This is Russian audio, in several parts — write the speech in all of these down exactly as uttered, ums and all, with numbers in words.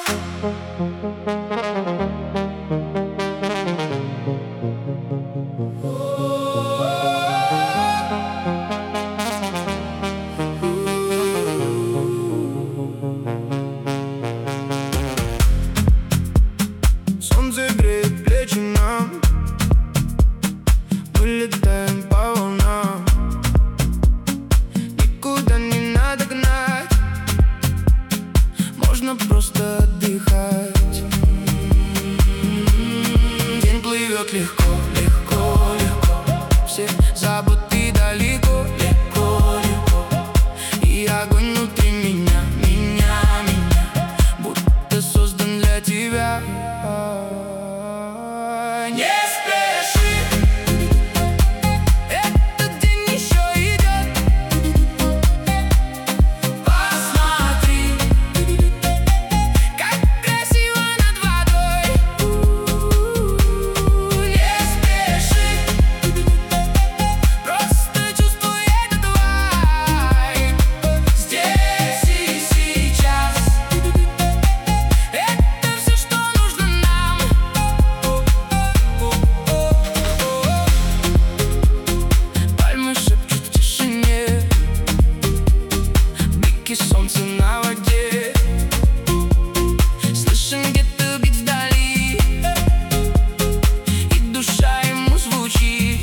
Солнце греет плечи нам, мы летаем по волнам. Никуда не надо гнать, можно просто отдыхать. День плывет легко, легко, легко, все заботы далеко, легко, легко. И огонь внутри меня, меня, меня, будто создан для тебя. Не спеши, этот день еще идет. Посмотри, как красиво над водой. Не спеши, просто чувствуй этот вайб. Здесь и сейчас это все, что нужно нам. Пальмы шепчут в тишине, блики солнца на воде. Слышим где-то бит вдали, и душа ему звучит.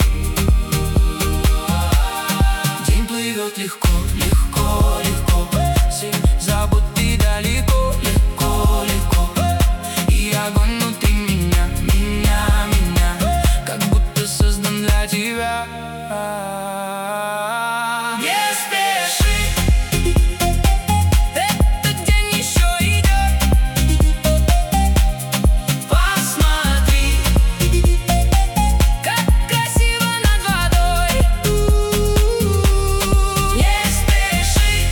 День плывет легко, легко, легко, все заботы далеко, легко, легко. И огонь внутри меня, меня, меня, как будто создан для тебя. Не спеши, этот день еще идет. Посмотри, как красиво над водой. Не спеши,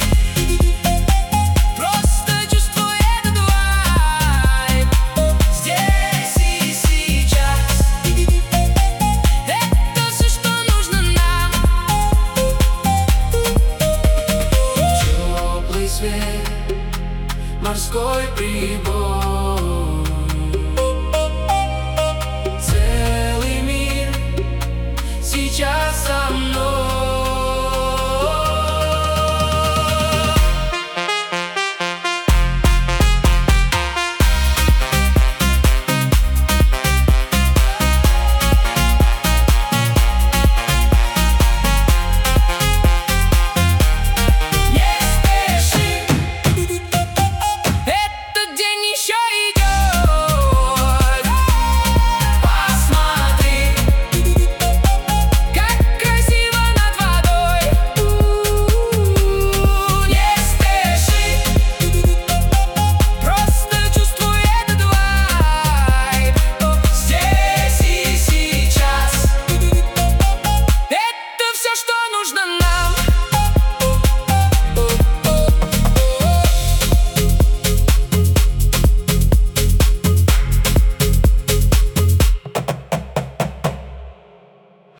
просто чувствуй этот вайб. Здесь и сейчас это все, что нужно нам. Теплый свет, морской прибой.